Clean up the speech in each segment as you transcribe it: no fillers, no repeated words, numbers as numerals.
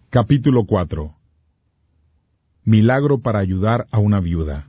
Capítulo 4. Milagro para ayudar a una viuda.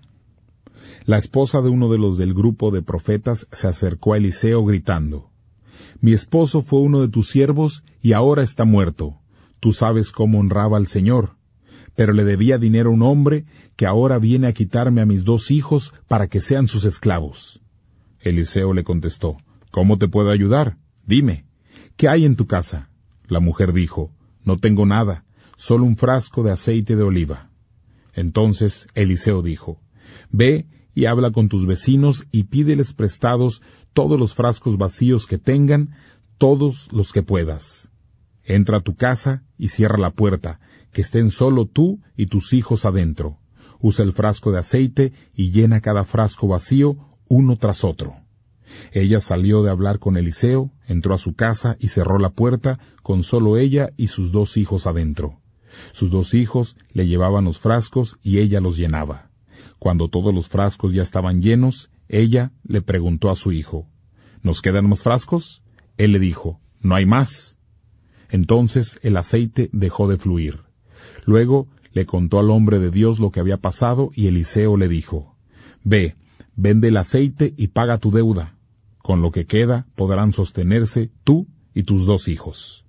La esposa de uno de los del grupo de profetas se acercó a Eliseo gritando: «Mi esposo fue uno de tus siervos y ahora está muerto. Tú sabes cómo honraba al Señor. Pero le debía dinero a un hombre que ahora viene a quitarme a mis 2 hijos para que sean sus esclavos». Eliseo le contestó: «¿Cómo te puedo ayudar? Dime, ¿qué hay en tu casa?». La mujer dijo: «No tengo nada, solo un frasco de aceite de oliva». Entonces Eliseo dijo: «Ve y habla con tus vecinos y pídeles prestados todos los frascos vacíos que tengan, todos los que puedas. Entra a tu casa y cierra la puerta, que estén solo tú y tus hijos adentro. Usa el frasco de aceite y llena cada frasco vacío uno tras otro». Ella salió de hablar con Eliseo, entró a su casa y cerró la puerta con solo ella y sus 2 hijos adentro. Sus 2 hijos le llevaban los frascos y ella los llenaba. Cuando todos los frascos ya estaban llenos, ella le preguntó a su hijo: «¿Nos quedan más frascos?». Él le dijo: «No hay más». Entonces el aceite dejó de fluir. Luego le contó al hombre de Dios lo que había pasado y Eliseo le dijo: «Ve, vende el aceite y paga tu deuda. Con lo que queda podrán sostenerse tú y tus 2 hijos».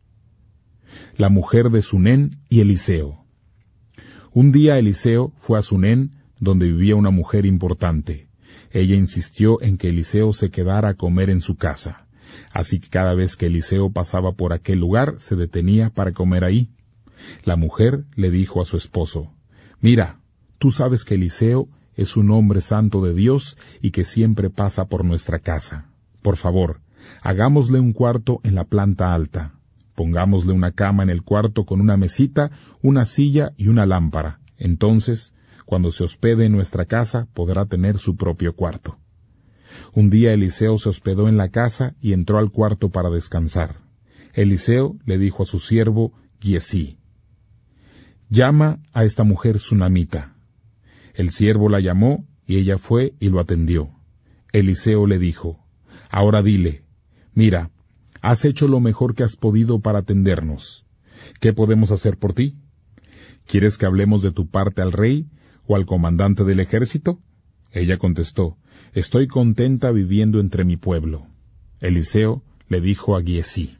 La mujer de Sunén y Eliseo. Un día Eliseo fue a Sunén, donde vivía una mujer importante. Ella insistió en que Eliseo se quedara a comer en su casa. Así que cada vez que Eliseo pasaba por aquel lugar, se detenía para comer ahí. La mujer le dijo a su esposo: «Mira, tú sabes que Eliseo es un hombre santo de Dios y que siempre pasa por nuestra casa. Por favor, hagámosle un cuarto en la planta alta. Pongámosle una cama en el cuarto con una mesita, una silla y una lámpara. Entonces, cuando se hospede en nuestra casa, podrá tener su propio cuarto». Un día Eliseo se hospedó en la casa y entró al cuarto para descansar. Eliseo le dijo a su siervo Giesí: «Llama a esta mujer sunamita». El siervo la llamó y ella fue y lo atendió. Eliseo le dijo: «Ahora dile, mira, has hecho lo mejor que has podido para atendernos. ¿Qué podemos hacer por ti? ¿Quieres que hablemos de tu parte al rey o al comandante del ejército?». Ella contestó: «Estoy contenta viviendo entre mi pueblo». Eliseo le dijo a Giesí: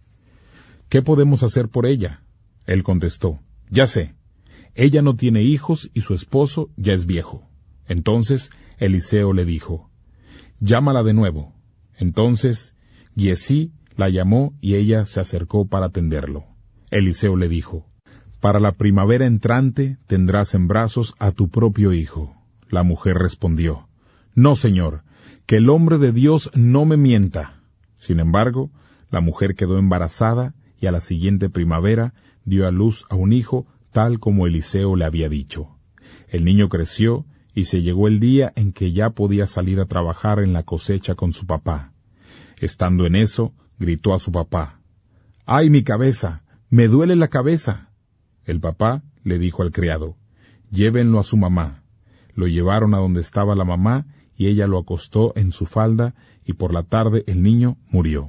«¿Qué podemos hacer por ella?». Él contestó: «Ya sé, ella no tiene hijos y su esposo ya es viejo». Entonces Eliseo le dijo: «Llámala de nuevo». Entonces Giesí la llamó y ella se acercó para atenderlo. Eliseo le dijo: «Para la primavera entrante tendrás en brazos a tu propio hijo». La mujer respondió: «No, señor, que el hombre de Dios no me mienta». Sin embargo, la mujer quedó embarazada y a la siguiente primavera dio a luz a un hijo, tal como Eliseo le había dicho. El niño creció y se llegó el día en que ya podía salir a trabajar en la cosecha con su papá. Estando en eso, gritó a su papá: «¡Ay, mi cabeza! ¡Me duele la cabeza!». El papá le dijo al criado: «Llévenlo a su mamá». Lo llevaron a donde estaba la mamá y ella lo acostó en su falda y por la tarde el niño murió.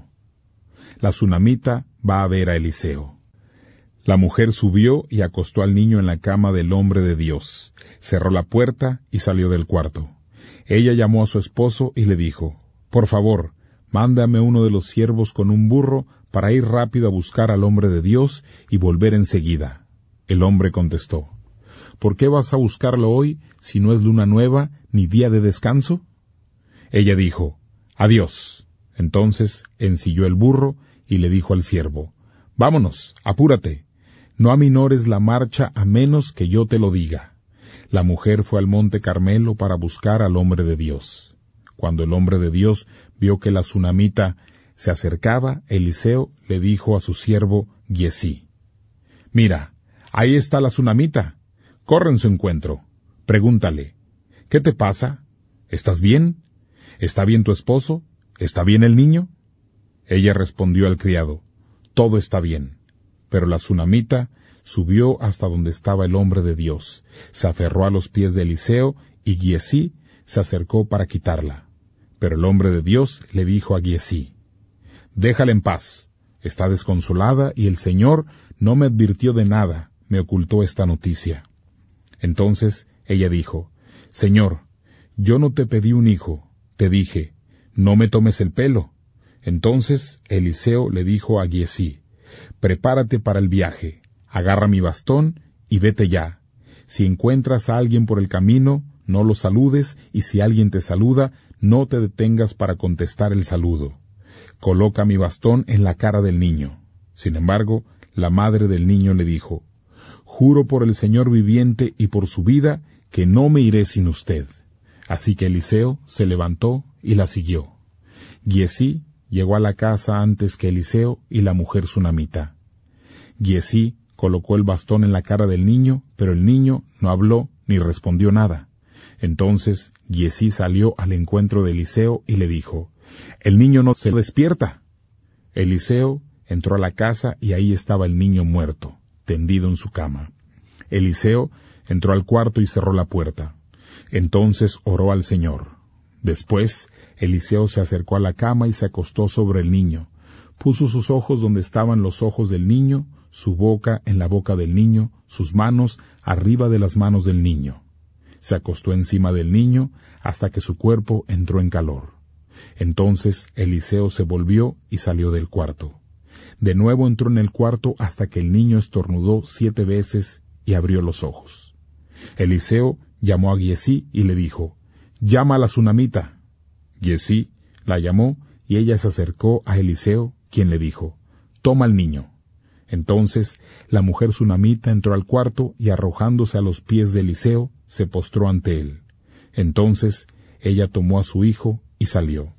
La sunamita va a ver a Eliseo. La mujer subió y acostó al niño en la cama del hombre de Dios, cerró la puerta y salió del cuarto. Ella llamó a su esposo y le dijo: «Por favor, mándame uno de los siervos con un burro para ir rápido a buscar al hombre de Dios y volver enseguida». El hombre contestó: «¿Por qué vas a buscarlo hoy si no es luna nueva ni día de descanso?». Ella dijo: «Adiós». Entonces ensilló el burro y le dijo al siervo: «Vámonos, apúrate. No aminores la marcha a menos que yo te lo diga». La mujer fue al monte Carmelo para buscar al hombre de Dios. Cuando el hombre de Dios vio que la sunamita se acercaba, Eliseo le dijo a su siervo Giesí: «Mira, ahí está la sunamita. Corre en su encuentro. Pregúntale: ¿qué te pasa? ¿Estás bien? ¿Está bien tu esposo? ¿Está bien el niño?». Ella respondió al criado: «Todo está bien». Pero la sunamita subió hasta donde estaba el hombre de Dios, se aferró a los pies de Eliseo y Giesí se acercó para quitarla. Pero el hombre de Dios le dijo a Giesí: «Déjala en paz. Está desconsolada y el Señor no me advirtió de nada, me ocultó esta noticia? Entonces ella dijo, Señor, yo no te pedí un hijo, te dije, no me tomes el pelo. Entonces Eliseo le dijo a Giesí, prepárate para el viaje, agarra mi bastón y vete ya. Si encuentras a alguien por el camino, no lo saludes, y si alguien te saluda, no te detengas para contestar el saludo. Coloca mi bastón en la cara del niño. Sin embargo, la madre del niño le dijo, juro por el Señor viviente y por su vida, que no me iré sin usted. Así que Eliseo se levantó y la siguió. Giesí llegó a la casa antes que Eliseo y la mujer sunamita. Giesí colocó el bastón en la cara del niño, pero el niño no habló ni respondió nada. Entonces Giesí salió al encuentro de Eliseo y le dijo, el niño no se despierta. Eliseo entró a la casa y ahí estaba el niño muerto, tendido en su cama. Eliseo entró al cuarto y cerró la puerta. Entonces oró al Señor. Después, Eliseo se acercó a la cama y se acostó sobre el niño. Puso sus ojos donde estaban los ojos del niño, su boca en la boca del niño, sus manos arriba de las manos del niño. Se acostó encima del niño hasta que su cuerpo entró en calor. Entonces Eliseo se volvió y salió del cuarto. De nuevo entró en el cuarto hasta que el niño estornudó 7 veces y abrió los ojos. Eliseo llamó a Giesí y le dijo, llama a la sunamita. Giesí la llamó y ella se acercó a Eliseo, quien le dijo, toma al niño. Entonces la mujer sunamita entró al cuarto y arrojándose a los pies de Eliseo, se postró ante él. Entonces ella tomó a su hijo y salió.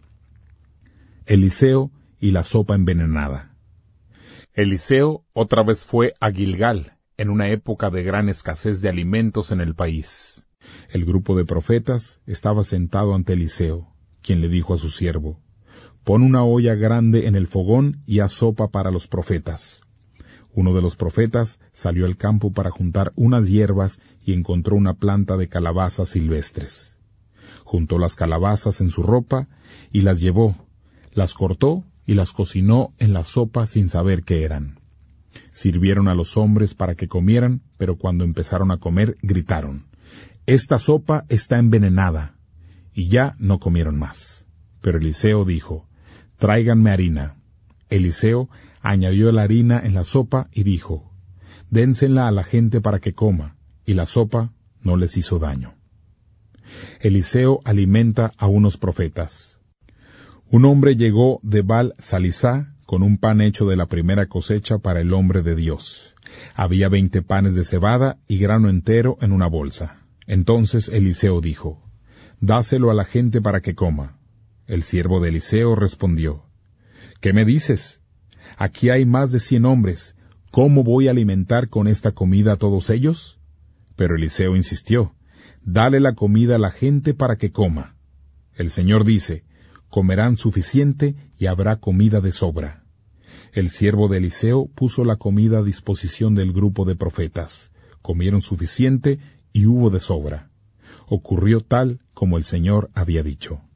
Eliseo y la sopa envenenada. Eliseo otra vez fue a Gilgal, en una época de gran escasez de alimentos en el país. El grupo de profetas estaba sentado ante Eliseo, quien le dijo a su siervo, pon una olla grande en el fogón y haz sopa para los profetas. Uno de los profetas salió al campo para juntar unas hierbas y encontró una planta de calabazas silvestres. Juntó las calabazas en su ropa y las llevó, las cortó y las cocinó en la sopa sin saber qué eran. Sirvieron a los hombres para que comieran, pero cuando empezaron a comer gritaron, esta sopa está envenenada, y ya no comieron más. Pero Eliseo dijo, tráiganme harina. Eliseo añadió la harina en la sopa y dijo, dénsela a la gente para que coma, y la sopa no les hizo daño. Eliseo alimenta a unos profetas. Un hombre llegó de Baal-Salisá con un pan hecho de la primera cosecha para el hombre de Dios. Había 20 panes de cebada y grano entero en una bolsa. Entonces Eliseo dijo, dáselo a la gente para que coma. El siervo de Eliseo respondió, ¿qué me dices? Aquí hay más de 100 hombres. ¿Cómo voy a alimentar con esta comida a todos ellos? Pero Eliseo insistió, dale la comida a la gente para que coma. El Señor dice, comerán suficiente y habrá comida de sobra. El siervo de Eliseo puso la comida a disposición del grupo de profetas. Comieron suficiente y hubo de sobra. Ocurrió tal como el Señor había dicho.